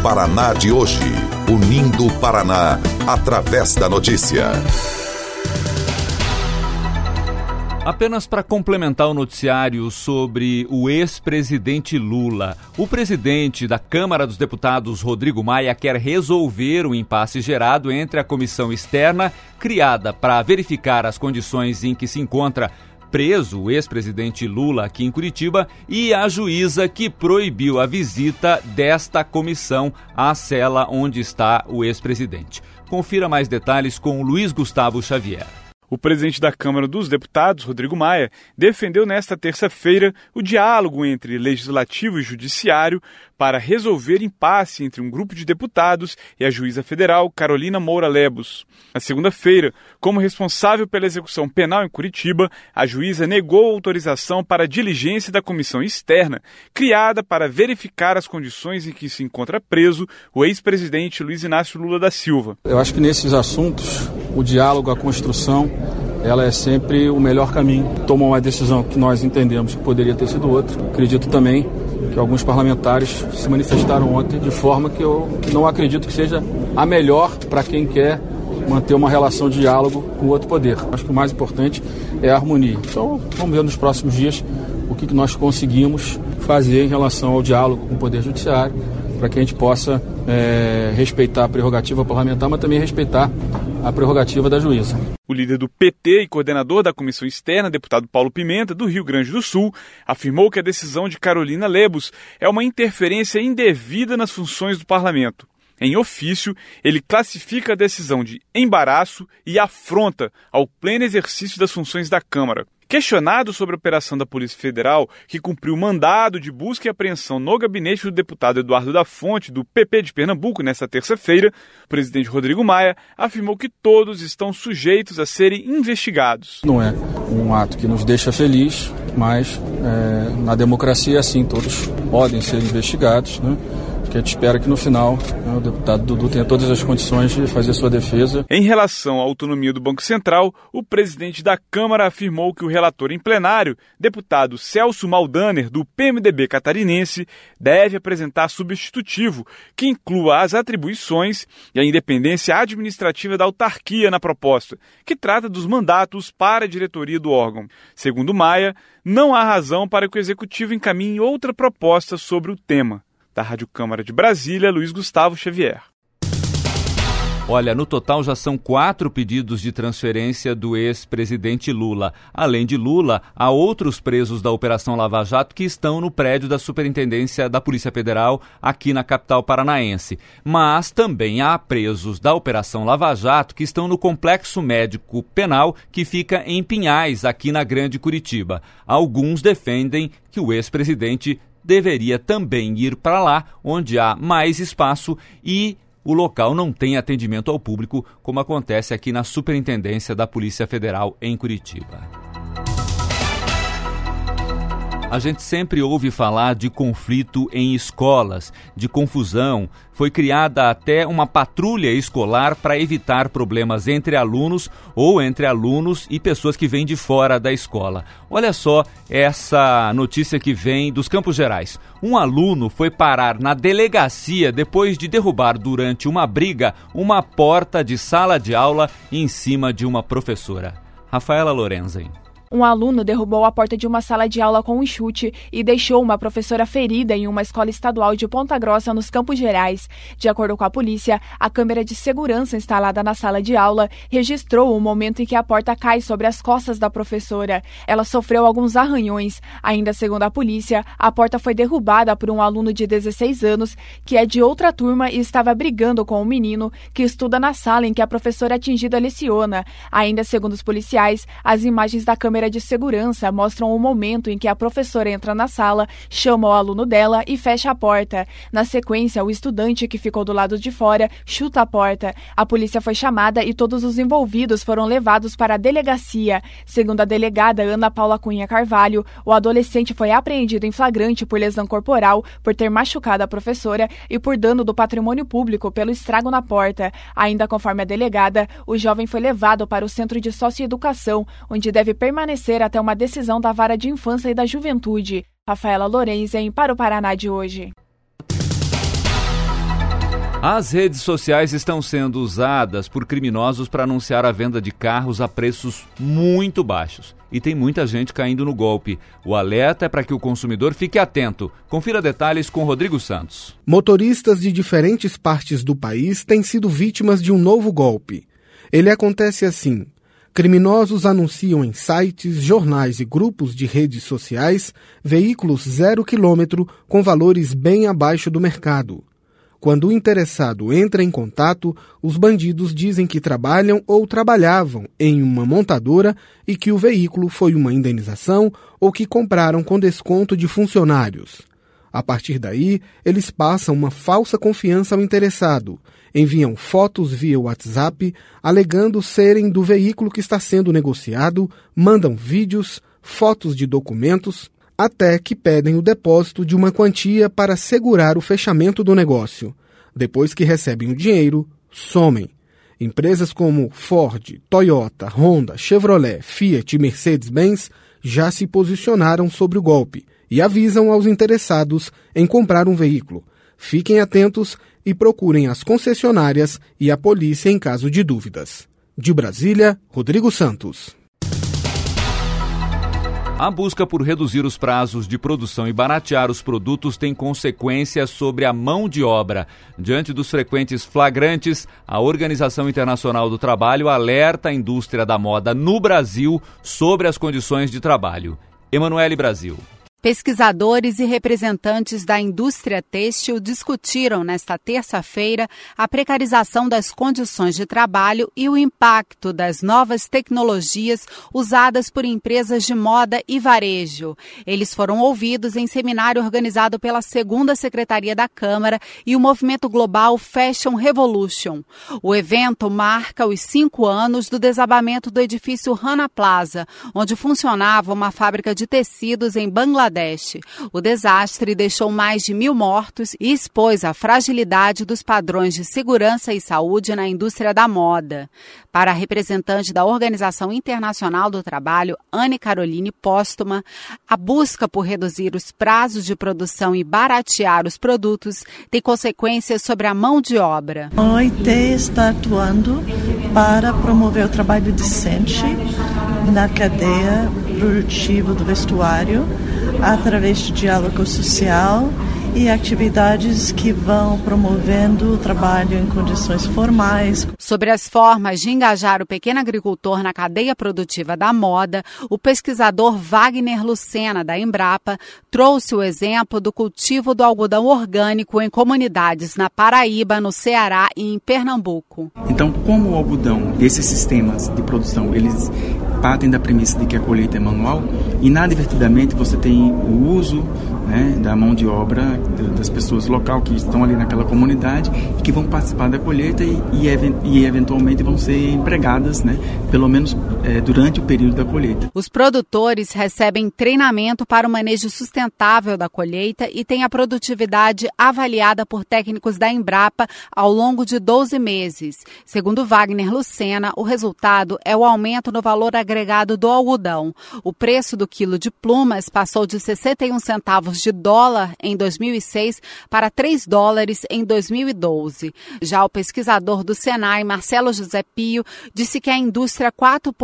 Paraná de hoje. Unindo o Paraná através da notícia. Apenas para complementar o noticiário sobre o ex-presidente Lula, o presidente da Câmara dos Deputados, Rodrigo Maia, quer resolver o impasse gerado entre a comissão externa, criada para verificar as condições em que se encontra preso o ex-presidente Lula aqui em Curitiba, e a juíza que proibiu a visita desta comissão à cela onde está o ex-presidente. Confira mais detalhes com Luiz Gustavo Xavier. O presidente da Câmara dos Deputados, Rodrigo Maia, defendeu nesta terça-feira o diálogo entre Legislativo e Judiciário para resolver impasse entre um grupo de deputados e a juíza federal Carolina Moura Lebos. Na segunda-feira, como responsável pela execução penal em Curitiba, a juíza negou a autorização para a diligência da comissão externa, criada para verificar as condições em que se encontra preso o ex-presidente Luiz Inácio Lula da Silva. Eu acho que nesses assuntos, o diálogo, a construção, ela é sempre o melhor caminho. Tomou uma decisão que nós entendemos que poderia ter sido outra. Acredito também que alguns parlamentares se manifestaram ontem de forma que eu não acredito que seja a melhor para quem quer manter uma relação de diálogo com o outro poder. Acho que o mais importante é a harmonia. Então, vamos ver nos próximos dias o que nós conseguimos fazer em relação ao diálogo com o Poder Judiciário, para que a gente possa respeitar a prerrogativa parlamentar, mas também respeitar a prerrogativa da juíza. O líder do PT e coordenador da comissão externa, deputado Paulo Pimenta, do Rio Grande do Sul, afirmou que a decisão de Carolina Lebos é uma interferência indevida nas funções do parlamento. Em ofício, ele classifica a decisão de embaraço e afronta ao pleno exercício das funções da Câmara. Questionado sobre a operação da Polícia Federal, que cumpriu mandado de busca e apreensão no gabinete do deputado Eduardo da Fonte, do PP de Pernambuco, nesta terça-feira, o presidente Rodrigo Maia afirmou que todos estão sujeitos a serem investigados. Não é um ato que nos deixa feliz, mas na democracia é assim, todos podem ser investigados, né? Que a gente espera que no final o deputado Dudu tenha todas as condições de fazer sua defesa. Em relação à autonomia do Banco Central, o presidente da Câmara afirmou que o relator em plenário, deputado Celso Maldaner, do PMDB catarinense, deve apresentar substitutivo que inclua as atribuições e a independência administrativa da autarquia na proposta, que trata dos mandatos para a diretoria do órgão. Segundo Maia, não há razão para que o Executivo encaminhe outra proposta sobre o tema. Da Rádio Câmara de Brasília, Luiz Gustavo Xavier. Olha, no total já são 4 pedidos de transferência do ex-presidente Lula. Além de Lula, há outros presos da Operação Lava Jato que estão no prédio da Superintendência da Polícia Federal aqui na capital paranaense. Mas também há presos da Operação Lava Jato que estão no Complexo Médico Penal que fica em Pinhais, aqui na Grande Curitiba. Alguns defendem que o ex-presidente deveria também ir para lá, onde há mais espaço e o local não tem atendimento ao público, como acontece aqui na Superintendência da Polícia Federal em Curitiba. A gente sempre ouve falar de conflito em escolas, de confusão. Foi criada até uma patrulha escolar para evitar problemas entre alunos ou entre alunos e pessoas que vêm de fora da escola. Olha só essa notícia que vem dos Campos Gerais. Um aluno foi parar na delegacia depois de derrubar durante uma briga uma porta de sala de aula em cima de uma professora. Rafaela Lorenzen. Um aluno derrubou a porta de uma sala de aula com um chute e deixou uma professora ferida em uma escola estadual de Ponta Grossa, nos Campos Gerais. De acordo com a polícia, a câmera de segurança instalada na sala de aula registrou o momento em que a porta cai sobre as costas da professora. Ela sofreu alguns arranhões. Ainda segundo a polícia, a porta foi derrubada por um aluno de 16 anos, que é de outra turma e estava brigando com um menino que estuda na sala em que a professora atingida leciona. Ainda segundo os policiais, as imagens da câmera de segurança mostram o momento em que a professora entra na sala, chama o aluno dela e fecha a porta. Na sequência, o estudante que ficou do lado de fora chuta a porta. A polícia foi chamada e todos os envolvidos foram levados para a delegacia. Segundo a delegada Ana Paula Cunha Carvalho, o adolescente foi apreendido em flagrante por lesão corporal, por ter machucado a professora e por dano do patrimônio público pelo estrago na porta. Ainda conforme a delegada, o jovem foi levado para o Centro de Socioeducação, onde deve permanecer até uma decisão da Vara de Infância e da Juventude. Rafaela Lorenzen, para o Paraná de hoje. As redes sociais estão sendo usadas por criminosos para anunciar a venda de carros a preços muito baixos. E tem muita gente caindo no golpe. O alerta é para que o consumidor fique atento. Confira detalhes com Rodrigo Santos. Motoristas de diferentes partes do país têm sido vítimas de um novo golpe. Ele acontece assim. Criminosos anunciam em sites, jornais e grupos de redes sociais veículos 0 km com valores bem abaixo do mercado. Quando o interessado entra em contato, os bandidos dizem que trabalham ou trabalhavam em uma montadora e que o veículo foi uma indenização ou que compraram com desconto de funcionários. A partir daí, eles passam uma falsa confiança ao interessado, enviam fotos via WhatsApp, alegando serem do veículo que está sendo negociado, mandam vídeos, fotos de documentos, até que pedem o depósito de uma quantia para segurar o fechamento do negócio. Depois que recebem o dinheiro, somem. Empresas como Ford, Toyota, Honda, Chevrolet, Fiat e Mercedes-Benz já se posicionaram sobre o golpe e avisam aos interessados em comprar um veículo. Fiquem atentos e procurem as concessionárias e a polícia em caso de dúvidas. De Brasília, Rodrigo Santos. A busca por reduzir os prazos de produção e baratear os produtos tem consequências sobre a mão de obra. Diante dos frequentes flagrantes, a Organização Internacional do Trabalho alerta a indústria da moda no Brasil sobre as condições de trabalho. Emanuele Brasil. Pesquisadores e representantes da indústria têxtil discutiram nesta terça-feira a precarização das condições de trabalho e o impacto das novas tecnologias usadas por empresas de moda e varejo. Eles foram ouvidos em seminário organizado pela 2ª Secretaria da Câmara e o movimento global Fashion Revolution. O evento marca os 5 anos do desabamento do edifício Rana Plaza, onde funcionava uma fábrica de tecidos em Bangladesh. O desastre deixou mais de 1.000 mortos e expôs a fragilidade dos padrões de segurança e saúde na indústria da moda. Para a representante da Organização Internacional do Trabalho, Anne Caroline Póstuma, a busca por reduzir os prazos de produção e baratear os produtos tem consequências sobre a mão de obra. A OIT está atuando para promover o trabalho decente na cadeia produtiva do vestuário, através de diálogo social e atividades que vão promovendo o trabalho em condições formais. Sobre as formas de engajar o pequeno agricultor na cadeia produtiva da moda, o pesquisador Wagner Lucena, da Embrapa, trouxe o exemplo do cultivo do algodão orgânico em comunidades na Paraíba, no Ceará e em Pernambuco. Então, como o algodão, esses sistemas de produção, eles partem da premissa de que a colheita é manual, inadvertidamente você tem o uso, né, da mão de obra das pessoas local que estão ali naquela comunidade e que vão participar da colheita e eventualmente vão ser empregadas, né, pelo menos durante o período da colheita. Os produtores recebem treinamento para o manejo sustentável da colheita e têm a produtividade avaliada por técnicos da Embrapa ao longo de 12 meses. Segundo Wagner Lucena, o resultado é o aumento no valor agregado do algodão. O preço do quilo de plumas passou de 61 centavos de dólar em 2006 para $3 em 2012. Já o pesquisador do Senai, Marcelo José Pio, disse que a indústria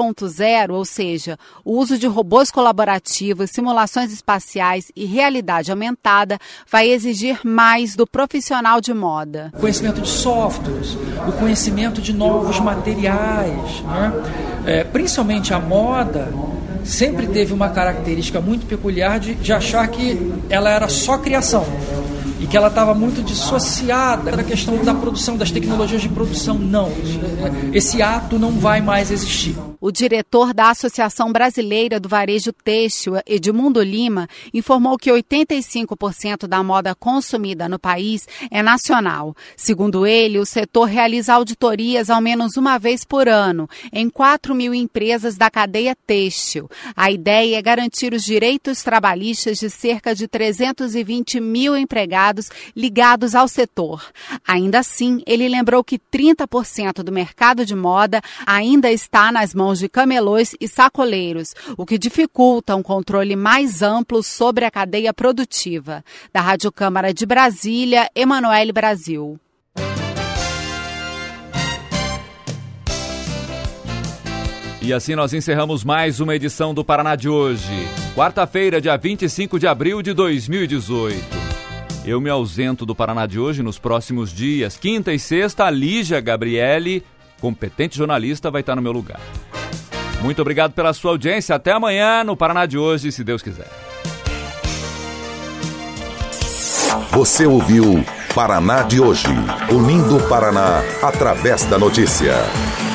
4.0, ou seja, o uso de robôs colaborativos, simulações espaciais e realidade aumentada, vai exigir mais do profissional de moda. O conhecimento de softwares, o conhecimento de novos materiais, né? Principalmente a moda sempre teve uma característica muito peculiar de achar que ela era só criação e que ela estava muito dissociada da questão da produção, das tecnologias de produção. Não, esse ato não vai mais existir. O diretor da Associação Brasileira do Varejo Têxtil, Edmundo Lima, informou que 85% da moda consumida no país é nacional. Segundo ele, o setor realiza auditorias ao menos uma vez por ano em 4.000 empresas da cadeia têxtil. A ideia é garantir os direitos trabalhistas de cerca de 320.000 empregados ligados ao setor. Ainda assim, ele lembrou que 30% do mercado de moda ainda está nas mãos de camelôs e sacoleiros, o que dificulta um controle mais amplo sobre a cadeia produtiva. Da Rádio Câmara de Brasília, Emanuele Brasil. E assim nós encerramos mais uma edição do Paraná de hoje. Quarta-feira, dia 25 de abril de 2018. Eu me ausento do Paraná de hoje nos próximos dias. Quinta e sexta, a Lígia Gabriele, competente jornalista, vai estar no meu lugar. Muito obrigado pela sua audiência. Até amanhã no Paraná de hoje, se Deus quiser. Você ouviu Paraná de hoje, unindo o Paraná através da notícia.